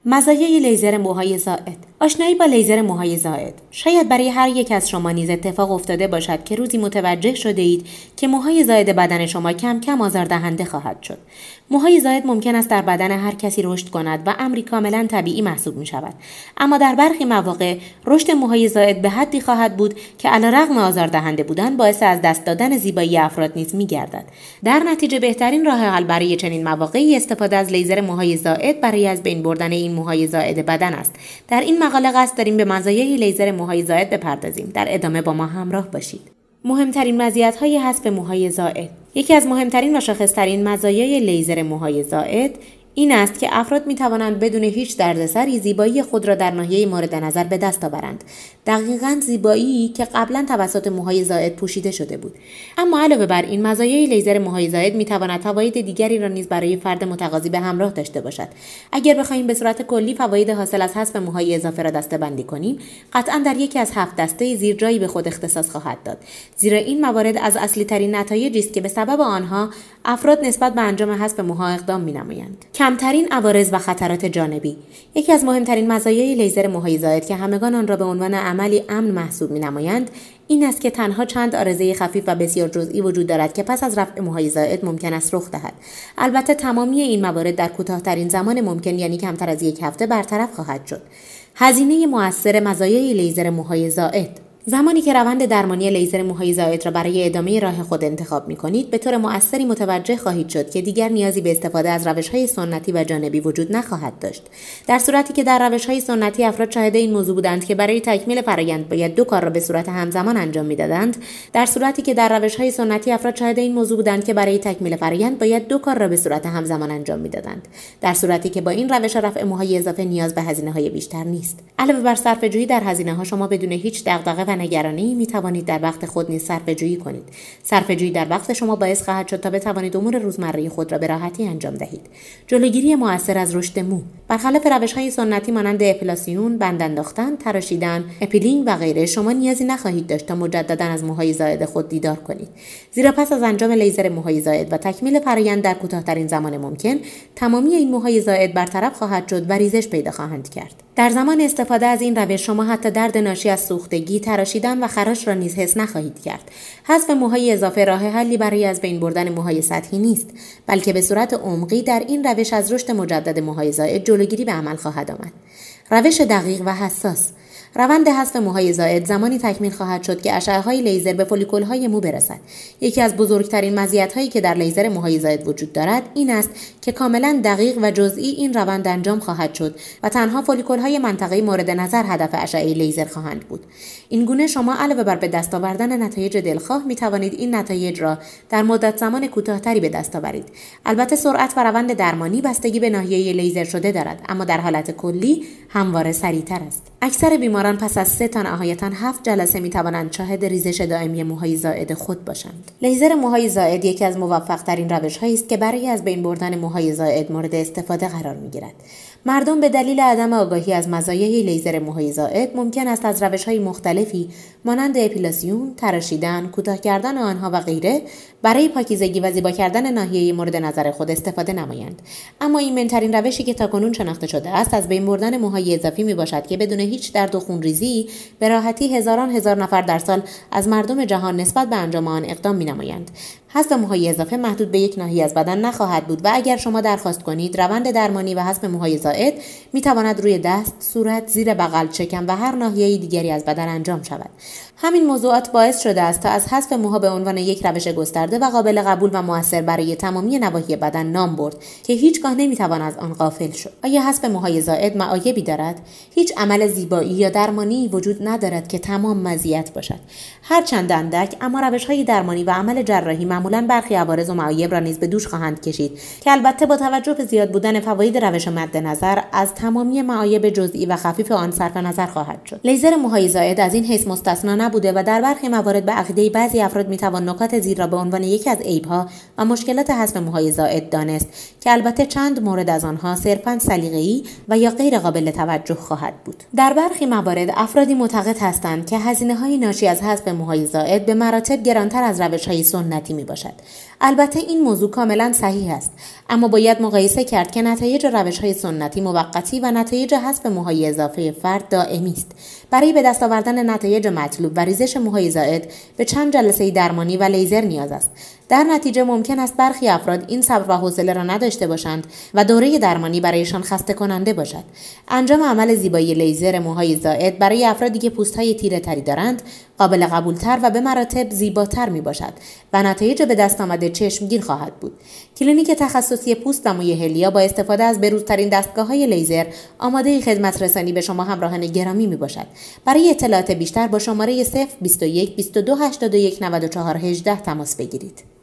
مزایای لیزر موهای زائد. آشنایی با لیزر موهای زائد. شاید برای هر یک از شما نیز اتفاق افتاده باشد که روزی متوجه شده اید که موهای زائد بدن شما کم کم آزاردهنده خواهد شد. موهای زائد ممکن است در بدن هر کسی رشد کند و امری کاملا طبیعی محسوب می شود. اما در برخی مواقع رشد موهای زائد به حدی خواهد بود که علیرغم آزاردهنده بودن باعث از دست دادن زیبایی افراد نیز می گردد. در نتیجه بهترین راه حل برای چنین مواقعی استفاده از لیزر موهای زائد برای از بین بردن این موهای زائد بدن است. در این مقاله قصد داریم به مزایای لیزر موهای زائد بپردازیم. در ادامه با ما همراه باشید. مهمترین مزیت‌های حذف موهای زائد. یکی از مهمترین و شاخص‌ترین مزایای لیزر موهای زائد این است که افراد می توانند بدون هیچ دردسری زیبایی خود را در ناحیه مورد نظر به دست آورند. دقیقاً زیبایی که قبلا توسط موهای زائد پوشیده شده بود. اما علاوه بر این، مزایای لیزر موهای زائد می تواند فواید دیگری را نیز برای فرد متقاضی به همراه داشته باشد. اگر بخواهیم به صورت کلی فواید حاصل از حذف موهای اضافه را دسته‌بندی کنیم، قطعاً در یکی از 7 دسته زیر جایی به خود اختصاص خواهد داد. زیرا این موارد از اصلی ترین نتایجی است که به سبب آنها افراد نسبت به انجام حذف موها اقدام می‌نمایند. کمترین عوارض و خطرات جانبی. یکی از مهمترین مزایای لیزر موهای زائد که همگان آن را به عنوان عملی امن محسوب می‌نمایند این است که تنها چند عارضه خفیف و بسیار جزئی وجود دارد که پس از رفع موهای زائد ممکن است رخ دهد. البته تمامی این موارد در کوتاه‌ترین زمان ممکن، یعنی کمتر از 1 هفته، برطرف خواهد شد. هزینه مؤثر مزایای لیزر موهای زائد. زمانی که روند درمانی لیزر موهای زائد را برای ادامه راه خود انتخاب می‌کنید، به طور مؤثری متوجه خواهید شد که دیگر نیازی به استفاده از روش‌های سنتی و جانبی وجود نخواهد داشت. در صورتی که در روش‌های سنتی افراد شاهد این موضوع بودند که برای تکمیل فرآیند باید 2 کار را به صورت همزمان انجام می‌دادند، در صورتی که با این روش رفع موهای اضافه نیاز به هزینه‌های بیشتر نیست. علاوه بر صرفه‌جویی در هزینه‌ها، شما بدون هیچ دغدغه و نگرانی می توانید در وقت خود نیز صرفه‌جویی کنید. صرفه‌جویی در وقت شما باعث خواهد شد تا بتوانید امور روزمره خود را به راحتی انجام دهید. جلوگیری مؤثر از رشد مو. برخلاف روش‌های سنتی مانند اپیلاسیون، بند انداختن، تراشیدن، اپیلینگ و غیره، شما نیازی نخواهید داشت تا مجددا از موهای زائد خود دیدار کنید. زیرا پس از انجام لیزر موهای زائد و تکمیل فرآیند در کوتاه‌ترین زمان ممکن، تمامی این موهای زائد برطرف خواهد شد و ریزش پیدا خواهند کرد. در زمان استفاده از این روش شما حتی درد ناشی از سوختگی، تراشیدن و خراش را نیز حس نخواهید کرد. حذف موهای اضافه راه حلی برای از بین بردن موهای سطحی نیست، بلکه به صورت عمقی در این روش از رشد مجدد موهای زائد جلوگیری به عمل خواهد آمد. روش دقیق و حساس. روند حذف موهای زائد زمانی تکمیل خواهد شد که اشعه‌های لیزر به فولیکول‌های مو برسد. یکی از بزرگترین مزیت‌هایی که در لیزر موهای زائد وجود دارد این است که کاملا دقیق و جزئی این روند انجام خواهد شد و تنها فولیکول‌های منطقه مورد نظر هدف اشعه لیزر خواهند بود. این گونه شما علاوه بر به دست آوردن نتایج دلخواه می توانید این نتایج را در مدت زمان کوتاه‌تری به دست آورید. البته سرعت و روند درمانی بستگی به ناحیه لیزر شده دارد، اما در حالت کلی همواره سریعتر است. اکثر بیماران پس از 3 تا نهایتاً 7 جلسه می توانند شاهد ریزش دائمی موهای زائد خود باشند. لیزر موهای زائد یکی از موفق‌ترین روش‌هایی است که برای از بین بردن موهای زائد مورد استفاده قرار می‌گیرد. مردم به دلیل عدم آگاهی از مزایای لیزر موهای زائد ممکن است از روش‌های مختلفی مانند اپیلاسیون، تراشیدن، کوتاه کردن آنها و غیره برای پاکیزگی و زیبا کردن ناحیه مورد نظر خود استفاده نمایند. اما ایمن‌ترین روشی که تاکنون شناخته شده است از بین بردن موهای اضافی میباشد که بدون هیچ درد و خونریزی به راحتی هزار نفر در سال از مردم جهان نسبت به انجام آن اقدام می‌نمایند. حذف موهای اضافه محدود به یک ناحیه از بدن نخواهد بود و اگر شما درخواست کنید، روند درمانی و حذف موهای زائد میتواند روی دست، صورت، زیر بغل، شکم و هر ناحیه دیگری از بدن انجام شود. همین موضوعات باعث شده است تا از حذف موها به عنوان یک روش گسترده و قابل قبول و مؤثر برای تمامی نواحی بدن نام برد که هیچگاه نمیتوان از آن غافل شد. آیا حذف موهای زائد معایبی دارد؟ هیچ عمل زیبایی یا درمانی وجود ندارد که تمام مزیت باشد. هرچند اندک، اما روش‌های درمانی و عمل جراحی معمولاً برخی عوارض و معایب را نیز به دوش خواهند کشید که البته با توجه به زیاد بودن فواید روش مد نظر از تمامی معایب جزئی و خفیف آن صرف نظر خواهد شد. لیزر موهای زائد از این حیث مستثنا نبوده و در برخی موارد به عقیده بعضی افراد میتوان نکات زیر را به عنوان یکی از عیب‌ها و مشکلات حذف موهای زائد دانست که البته چند مورد از آنها صرفاً سلیقه‌ای و یا غیر قابل توجه خواهد بود. در برخی موارد افرادی معتقد هستند که هزینه‌های ناشی از حذف موهای زائد به مراتب گرانتر از روش‌های سنتی میباشد. باشد. البته این موضوع کاملا صحیح است، اما باید مقایسه کرد که نتایج روش‌های سنتی موقتی و نتایج حذف موهای اضافه فرد دائمی است. برای به دست آوردن نتایج مطلوب و ریزش موهای زائد به چند جلسه درمانی و لیزر نیاز است. در نتیجه ممکن است برخی افراد این صبر و حوصله را نداشته باشند و دوره درمانی برایشان خسته کننده باشد. انجام عمل زیبایی لیزر موهای زائد برای افرادی که پوست‌های تیره تری دارند قابل قبول‌تر و به مراتب زیباتر میباشد و نتایج به دست آمده چشمگیر خواهد بود. کلینیک تخصصی پوست و موی هلیا با استفاده از به‌روزترین دستگاه‌های لیزر آماده خدمت رسانی به شما همراهان گرامی میباشد. برای اطلاعات بیشتر با شماره 021 22 81 94 18 تماس بگیرید.